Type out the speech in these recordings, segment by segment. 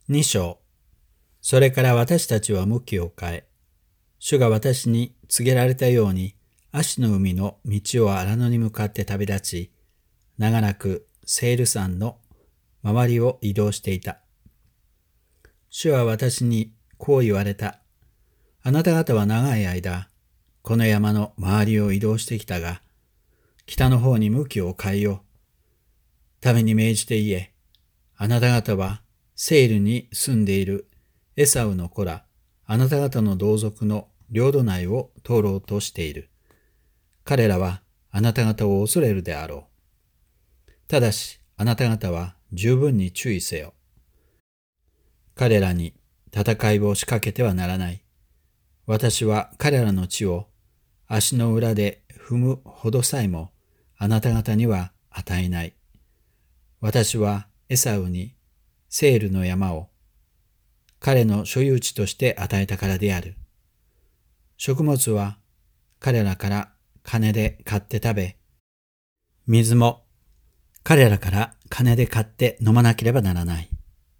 2章。それから私たちは向きを変え、主が私に告げられたように、アシの海の道を荒野に向かって旅立ち、長らくセール山の周りを移動していた。主は私にこう言われた。あなた方は長い間、この山の周りを移動してきたが、北の方に向きを変えよう。民に命じて言え、あなた方はセールに住んでいるエサウの子ら、あなた方の同族の領土内を通ろうとしている。彼らはあなた方を恐れるであろう。ただし、あなた方は十分に注意せよ。彼らに戦いを仕掛けてはならない。私は彼らの地を足の裏で踏むほどさえもあなた方には与えない。私はエサウにセールの山を彼の所有地として与えたからである。食物は彼らから金で買って食べ、水も彼らから金で買って飲まなければならない。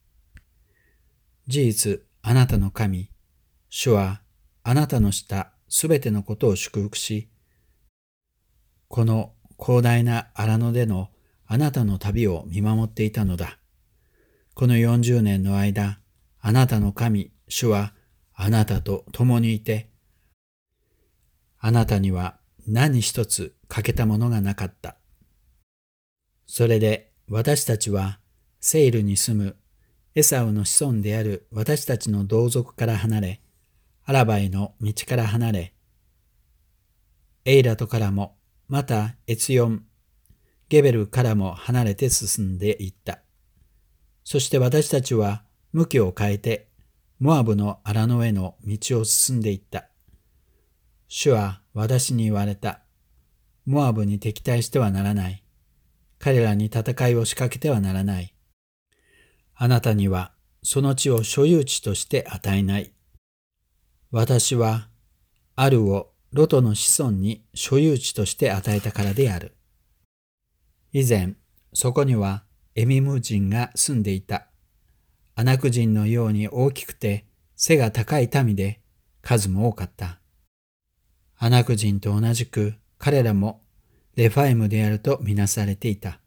事実、あなたの神、主はあなたのしたすべてのことを祝福し、この広大な荒野でのあなたの旅を見守っていたのだ。この40年の間、あなたの神、主はあなたと共にいて、あなたには何一つ欠けたものがなかった。それで私たちはセイルに住むエサウの子孫である私たちの同族から離れ、アラバイの道から離れ、エイラトからも、またエツヨン、ゲベルからも離れて進んでいった。そして私たちは向きを変えて、モアブの荒野への道を進んでいった。主は私に言われた。モアブに敵対してはならない。彼らに戦いを仕掛けてはならない。あなたにはその地を所有地として与えない。私はアルをロトの子孫に所有地として与えたからである。以前、そこにはエミム人が住んでいた。アナク人のように大きくて背が高い民で数も多かった。アナク人と同じく彼らもレファイムであるとみなされていた。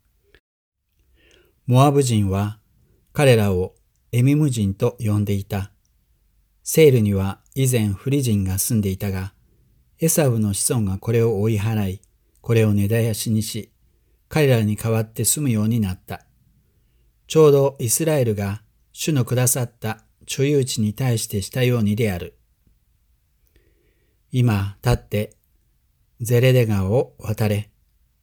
モアブ人は彼らをエミム人と呼んでいた。セールには以前フリ人が住んでいたが、エサウの子孫がこれを追い払い、これを根絶やしにし、彼らに代わって住むようになった。ちょうどイスラエルが主のくださった所有地に対してしたようにである。今立ってゼレデ川を渡れ。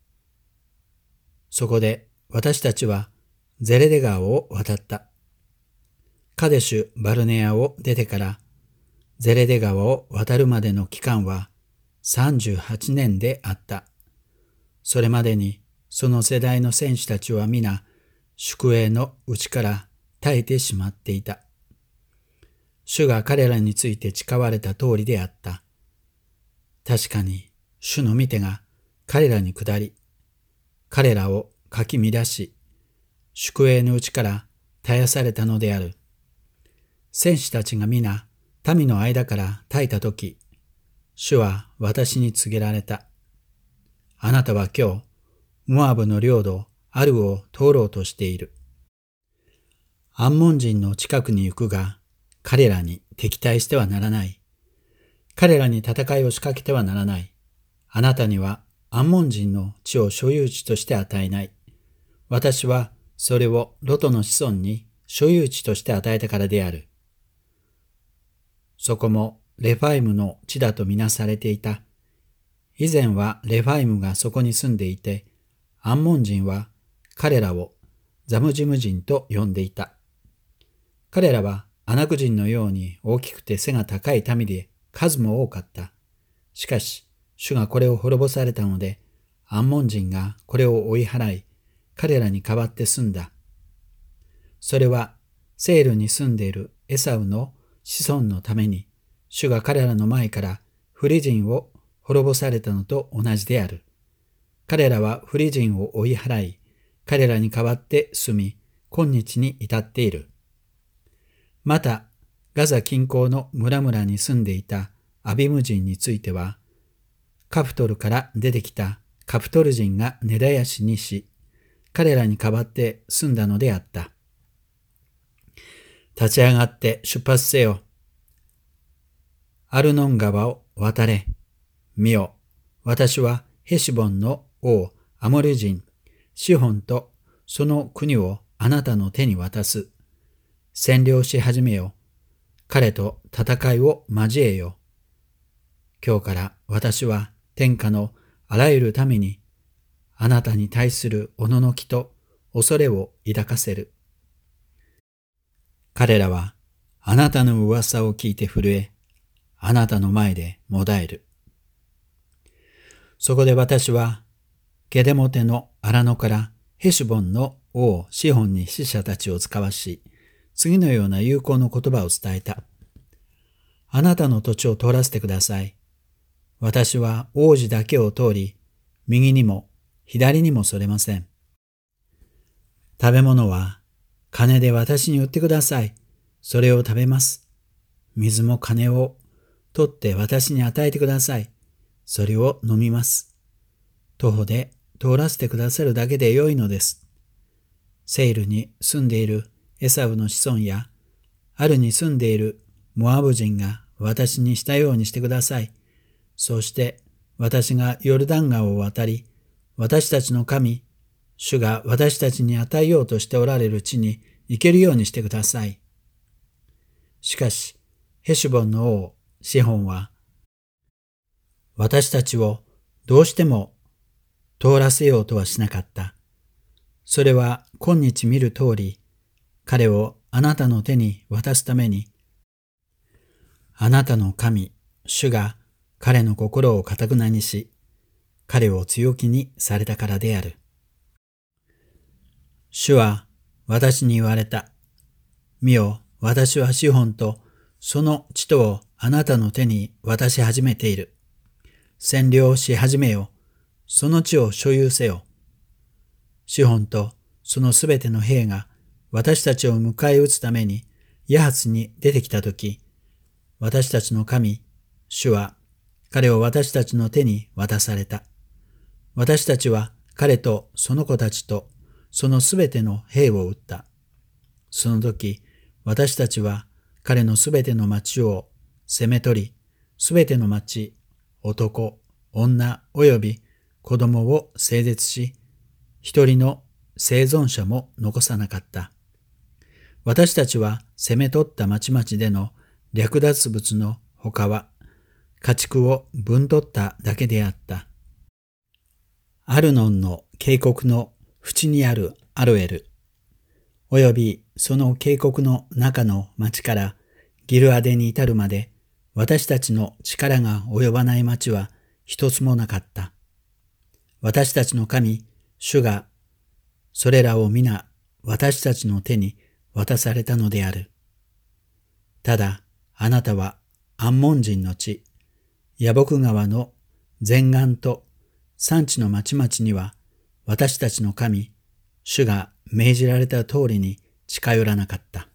そこで私たちはゼレデ川を渡った。カデシュ・バルネアを出てからゼレデ川を渡るまでの期間は38年であった。それまでにその世代の戦士たちは皆宿営のうちから絶えてしまっていた。主が彼らについて誓われた通りであった。確かに主の御手が彼らに下り、彼らをかき乱し、宿営のうちから絶やされたのである。戦士たちが皆民の間から絶えたとき、主は私に告げられた。あなたは今日、モアブの領土アルを通ろうとしている。アンモン人の近くに行くが、彼らに敵対してはならない。彼らに戦いを仕掛けてはならない。あなたにはアンモン人の地を所有地として与えない。私はそれをロトの子孫に所有地として与えたからである。そこもレファイムの地だとみなされていた。以前はレファイムがそこに住んでいて、アンモン人は彼らをザムジム人と呼んでいた。彼らはアナク人のように大きくて背が高い民で数も多かった。しかし、主がこれを滅ぼされたので、アンモン人がこれを追い払い、彼らに代わって住んだ。それは、セールに住んでいるエサウの子孫のために、主が彼らの前からフリ人を滅ぼされたのと同じである。彼らはフリ人を追い払い、彼らに代わって住み、今日に至っている。 また、ガザ近郊の村々に住んでいたアビム人については、カプトルから出てきたカプトル人が根絶やしにし、彼らに代わって住んだのであった。立ち上がって出発せよ。アルノン川を渡れ。見よ、私はヘシボンの王アモル人シホンとその国をあなたの手に渡す。占領し始めよ。彼と戦いを交えよ。今日から私は天下のあらゆる民にあなたに対するおののきと恐れを抱かせる。彼らはあなたの噂を聞いて震え、あなたの前でもだえる。そこで私はケデモテの荒野からヘシュボンの王シホンに使者たちを使わし、次のような友好の言葉を伝えた。あなたの土地を通らせてください。私は王子だけを通り、右にも左にもそれません。食べ物は金で私に売ってください。それを食べます。水も金を取って私に与えてください。それを飲みます。徒歩で通らせてくださるだけでよいのです。セイルに住んでいるエサウの子孫や、アルに住んでいるモアブ人が私にしたようにしてください。そうして私がヨルダン川を渡り、私たちの神、主が私たちに与えようとしておられる地に行けるようにしてください。しかし、ヘシュボンの王シホンは、私たちをどうしても通らせようとはしなかった。それは今日見る通り、彼をあなたの手に渡すために、あなたの神、主が彼の心を堅くなにし、彼を強気にされたからである。主は私に言われた。見よ、私はシホンとその地とをあなたの手に渡し始めている。占領し始めよ。その地を所有せよ。シホンとそのすべての兵が私たちを迎え撃つためにヤハツに出てきたとき、私たちの神、主は彼を私たちの手に渡された。私たちは彼とその子たちとそのすべての兵を撃った。その時、私たちは彼のすべての町を攻め取り、すべての町、男、女および子供を整絶し、一人の生存者も残さなかった。私たちは攻め取った町々での略奪物のほかは、家畜を分取っただけであった。アルノンの渓谷の縁にあるアロエル、およびその渓谷の中の町からギルアデに至るまで、私たちの力が及ばない町は一つもなかった。私たちの神、主が、それらを皆私たちの手に渡されたのである。ただ、あなたはアンモン人の地、ヤボク川の前岸と産地の町々には、私たちの神、主が命じられた通りに近寄らなかった。